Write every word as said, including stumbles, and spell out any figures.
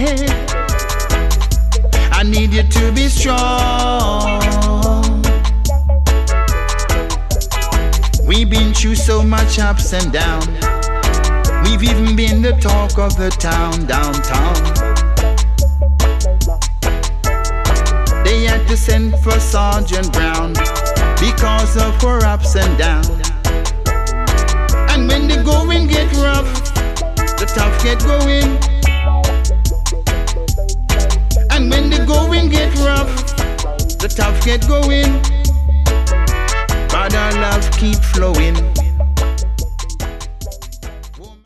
head. I need you to be strong. We've been through so much ups and downs. We've even been the talk of the town, downtown. They had to send for Sergeant Brown because of our ups and downs. And when the going get rough, the tough get going. And when the going get rough, the tough get going. But our love keep flowing.